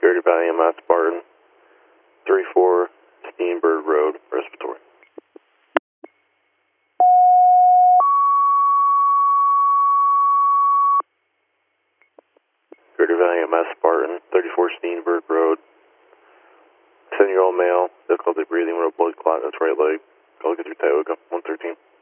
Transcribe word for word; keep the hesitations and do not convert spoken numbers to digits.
Greater Valley M S Spartan, thirty-four Steenberg Road, respiratory. Greater Valley M S Spartan, thirty-four Steenberg Road, seven-year-old male, difficulty breathing with a blood clot in his right leg. Call get through Tioga, one thirteen.